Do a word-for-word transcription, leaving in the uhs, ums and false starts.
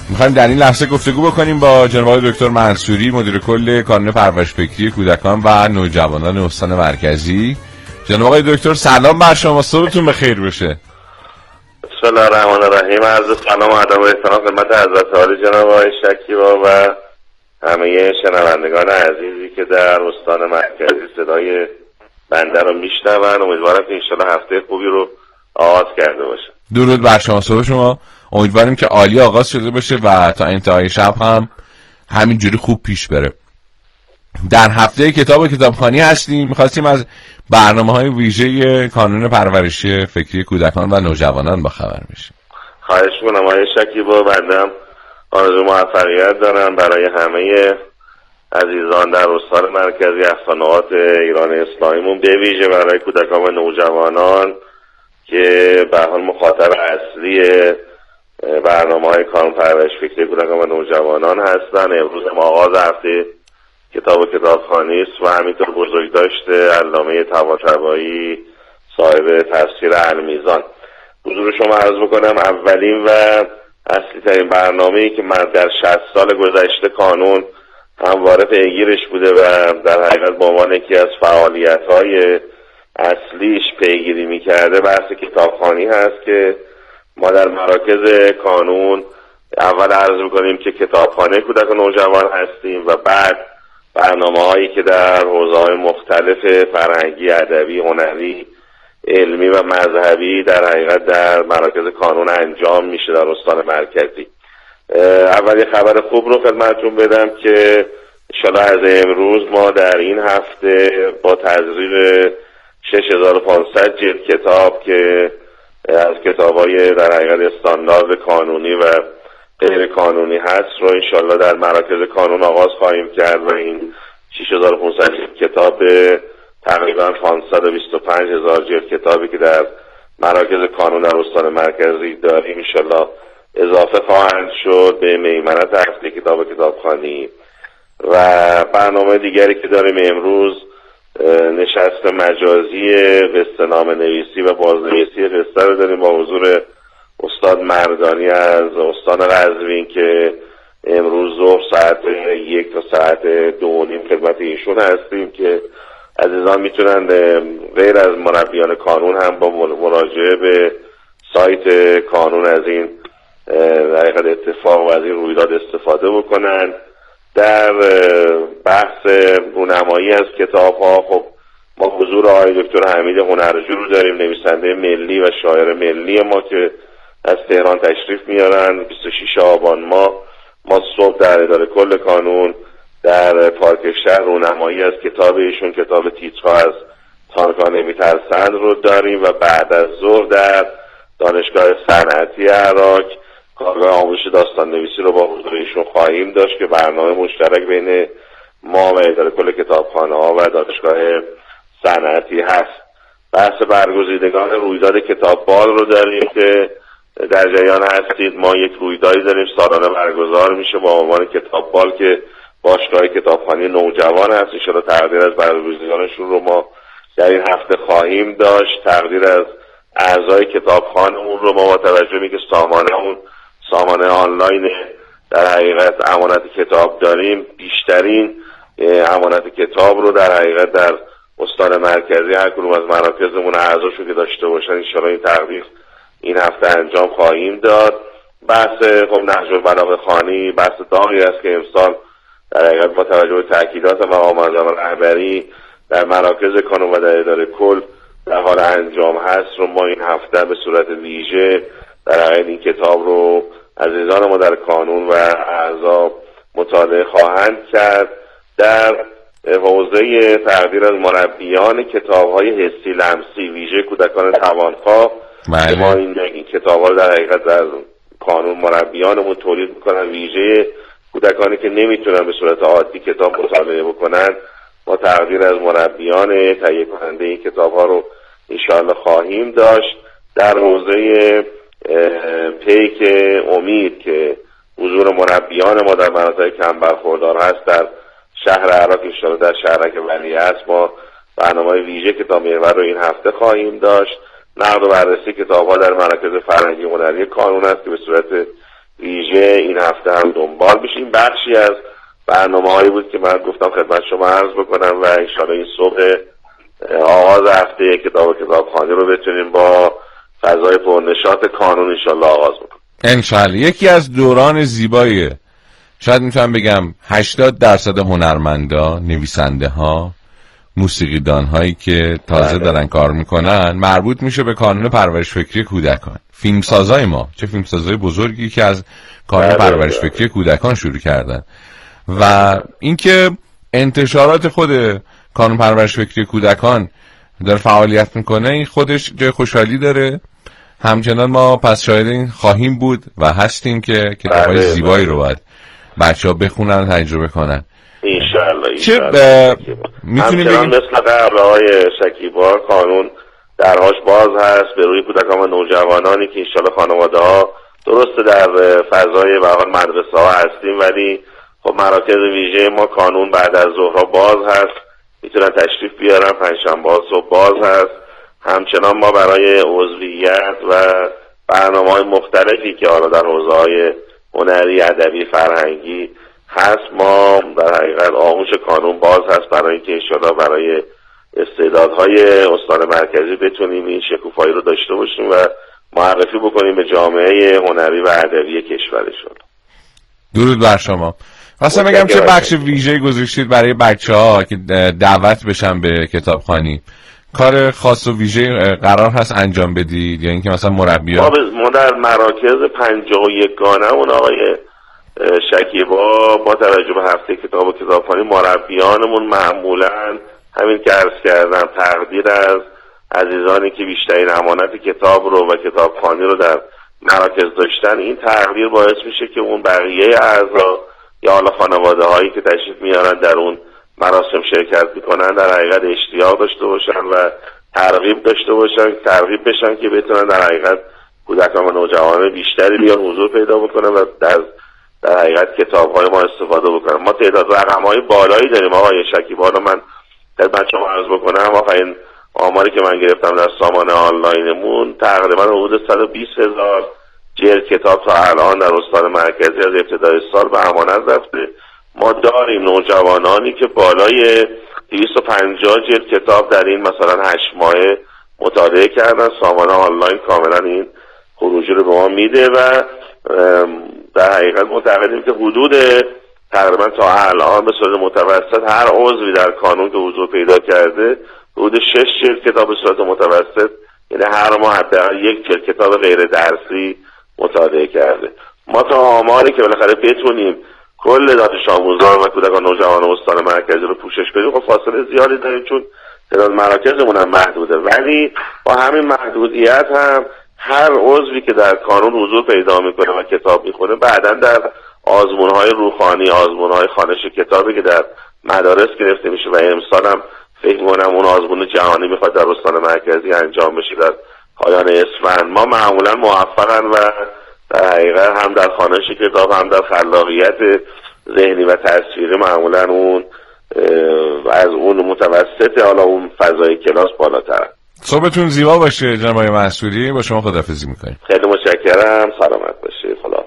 میخوایم در این لحظه گفتگو بکنیم با جناب آقای دکتر منصوری، مدیر کل کانون پرورش فکری کودکان و نوجوانان استان مرکزی. جناب آقای دکتر سلام بر شما، صبحتون بخیر باشه. بسم الله الرحمن الرحیم. عرض سلام و ادب و احترام خدمت حضرت عالی جناب آقای شکیبا و همه شنوندگان عزیزی که در استان مرکزی صدای بنده رو میشنون. امیدوارم که انشالله هفته خوبی رو آغاز کرده باشه. درود بر شما، صبح شما. امیدواریم که عالی آغاز شده باشه و تا انتهای شب هم همینجوری خوب پیش بره. در هفته کتاب و کتابخوانی هستیم. می‌خواستیم از برنامه‌های ویژه کانون پرورش فکری کودکان و نوجوانان با خبر بشیم. خواهش می‌کنم آقای شکیبا. بنده آرزو موفقیت دارم برای همه عزیزان در استان مرکزی اقصانقاط ایران اسلامیمون، به ویژه برای کودکان و نوجوانان که به حال مخاطب اصلی برنامه‌های کانون پرورش فکری کودکان و نوجوانان هستن. امروز هم آغاز هفته کتاب و کتابخوانی است و همینطور بزرگداشت علامه طباطبایی صاحب تفسیر المیزان. حضور شما عرض بکنم اولین و اصلی ترین برنامه‌ای که من در شصت سال گذشته کانون همواره پیگیرش بوده و در حقیقت به عنوان یکی از فعالیت‌های اصلیش پیگیری می‌کرده بحث کتابخوانی هست که ما در مراکز کانون اول عرض می‌کنیم که کتابخانه کودک و نوجوان هستیم و بعد برنامه‌هایی که در حوزه‌های مختلف فرهنگی، ادبی، هنری، علمی و مذهبی در حقیقت در مراکز کانون انجام میشه در استان مرکزی. اول یه خبر خوب رو خدمتتون بدم که انشالله از امروز ما در این هفته با تزریق شش هزار و پانصد جلد کتاب که از کتاب‌های در حقیقت استاندارد کانونی و غیر کانونی هست رو انشالله در مراکز کانون آغاز خواهیم کرد و این شش هزار و پانصد کتاب تقریبا پانصد و بیست و پنج هزار جلد کتابی که در مراکز کانون در استان مرکزی داریم انشالله اضافه خواهند شد به میمنت هفته کتاب و کتابخوانی. و برنامه دیگری که داریم امروز نشست مجازی قصه نامه نویسی و بازنویسی قصه رو داریم با حضور استاد مردانی از استان قزوین که امروز ظهر ساعت یک تا ساعت دو و نیم خدمت ایشون هستیم که عزیزان میتونن غیر از مربیان کانون هم با مراجعه به سایت کانون از این حقیقت اتفاق و از این رویداد استفاده بکنن. در بحث رونمایی از کتاب ها خب ما حضور آقای دکتر حمید هنرجو رو داریم، نویسنده ملی و شاعر ملی ما که از تهران تشریف میارن. بیست و شش آبان ما ما صبح در اداره کل کانون در پارک شهر رونمایی از کتاب ایشون، کتاب تیترها از تانکان نمیترسند رو داریم و بعد از ظهر در دانشگاه صنعتی عراق کارگاه آموزش داستان نویسی رو با حضور ایشون خواهیم داشت که برنامه مشترک بین ما و اداره کل کتابخانه ها و دانشگاه صنعتی هست. بحث برگزیدگان رویداد کتاب بال رو داریم که در جریان هستید. ما یک رویدادی داریم سالانه برگزار میشه با عنوان کتاب بال که باشگاه کتابخوانی نوجوان هست. ان شاءالله تقدیر از برگزیدگانشون رو ما در این هفته خواهیم داشت. تقدیر از اعضای کتابخانه‌مون رو ما با توجه به که سامانه‌مون سامانه آنلاین در حقیقت امانت کتاب داریم، بیشترین امانت کتاب رو در حقیقت در استان مرکزی هر کدوم از مراکزمون اعضاشو که داشته باشن ان شاءالله این تقدیر این هفته انجام خواهیم داد. بحث خب نهج البلاغه خوانی بحث داغی است که امسال در حقیقت با توجه به تاکیدات مقام اعظم رهبری در مراکز کانون و در اداره کل در حال انجام هست رو ما این هفته به صورت ویژه در حقیقت این کتاب رو عزیزان ما در کانون و اعضا مطالعه خواهند کرد. در حوزه تقدیر از مربیان کتاب‌های حسی لمسی ویژه کودکان توانخواه ما این, این کتاب‌ها در حقیقت در کانون مربیانمون تولید میکنن، ویژه کودکانی که نمیتونن به صورت عادی کتاب مطالعه بکنن ما تقدیر از مربیان تهیه کننده این کتاب‌ها رو انشاءالله خواهیم داشت. در حوزه پیک امید که حضور مربیان ما در مناطق کم برخوردار هست در شهر عراق انشاءالله در شهرک ولیعصر ما برنامه ویژه کتاب محور رو این هفته خواهیم داشت. نقد و بررسی کتاب‌ها در مراکز فرهنگی هنری کانون است که به صورت ویژه این هفته هم دنبال میشه. این بخشی از برنامه هایی بود که من گفتم خدمت شما عرض بکنم و انشاءالله این صبح آغاز هفته کتاب کتابخوانی رو بتونیم با فضای پرنشاط کانون انشاءالله آغاز بکنیم. انشاءالله. یکی از دوران زیبای، شاید میتونم بگم هشتاد درصد هنرمندا، نویسنده ها، موسیقیدان هایی که تازه دارن کار میکنن مربوط میشه به کانون پرورش فکری کودکان. فیلمسازای ما، چه فیلمسازای بزرگی که از کانون پرورش فکری کودکان شروع کردن و اینکه انتشارات خود کانون پرورش فکری کودکان داره فعالیت میکنه این خودش جای خوشحالی داره. همچنان ما پس شاهد این خواهیم بود و هستیم که کتابای زیبایی رو باید بچه‌ها بخونن و تجربه کنن انشاءالله. چه میتونیم بگیم مثل قبل آقای شکیبا کانون درهاش باز هست به روی کودکان و نوجوانانی که انشاءالله خانواده ها درسته در فضای به حال مدرسه ها هستیم ولی خب مراکز ویژه ما کانون بعد از ظهرها باز هست، میتونن تشریف بیارن، پنجشنبه ها صبح باز هست. همچنان ما برای عضویت و برنامه‌های مختلفی که حالا در حوزه‌های هنری، ادبی، فرهنگی هست ما در حقیقت آغوش کانون باز هست برای اینکه انشاءالله برای استعدادهای استان مرکزی بتونیم این شکوفایی رو داشته باشیم و معرفی بکنیم به جامعه هنری و ادبی کشورشون. درود بر شما. واسه میگم چه بخش ویژه‌ای گذاشتید برای بچه‌ها که دعوت بشن به کتابخوانی؟ کار خاص و ویژه قرار هست انجام بدید یا اینکه مثلا مربیان؟ ما در مراکز پنجاه و یک گانه‌مون آقای شکیبا با توجه به هفته کتاب و کتابخوانی مربیانمون معمولاً همین که عرض کردم تقدیر از عزیزانی که بیشترین امانت کتاب رو و کتابخوانی رو در مراکز داشتن، این تقدیر باعث میشه که اون بقیه اعضا یا حالا خانواده هایی که تشریف میارن در اون مراسم شرکت میکنن در حقیقت اشتیاق داشته باشن و ترغیب داشته باشن، ترغیب بشن که بتونن در حقیقت کودکان و نوجوانان بیشتری بیان حضور پیدا بکنن و در در حقیقت کتاب‌های ما استفاده بکنن. ما تعداد رقم‌های بالایی داریم آقای شکیبا. من خدمت شما عرض بکنم آخرین آماری که من گرفتم در سامانه آنلاینمون تقریبا حدود صد و بیست هزار جلد کتاب تا الان در استان مرکزی از ابتدای سال به امانت رفته. ما داریم نوجوانانی که بالای دویست و پنجاه جلد کتاب در این مثلا هشت ماهه مطالعه کردن. سامانه آنلاین کاملا این خروجی رو به ما میده و در حقیقت معتقدیم که حدود تقریبا تا الان به صورت متوسط هر عضوی در کانون که حضور پیدا کرده حدود شش جلد کتاب به صورت متوسط، یعنی هر ماه حداقل یک جلد کتاب غیر درسی مطالعه کرده. ما تا آماری که بالاخره بتونیم کل دانش آموزان و کودکان نوجوان استان مرکزی رو پوشش بدیم خب فاصله زیادی داریم چون تعداد مراکزمون هم محدوده، ولی با همین محدودیت هم هر عضوی که در کانون حضور پیدا میکنه و کتاب میخونه بعداً در آزمون‌های روحانی، آزمون‌های خوانش کتابی که در مدارس گرفته میشه و امسال هم فکر می‌کنم اون آزمون جهانی میخواد در استان مرکزی انجام بشه در پایان اسفند، ما معمولاً موفقن و در حقیقت هم در خوانش کتاب هم در خلاقیت ذهنی و تصویری معمولاً اون از اون متوسط حالا اون فضای کلاس بالاتر. صبحتون زیبا باشه جناب آقای منصوری. با شما خداحافظی میکنیم. خیلی متشکرم. سلامت باشید. خدا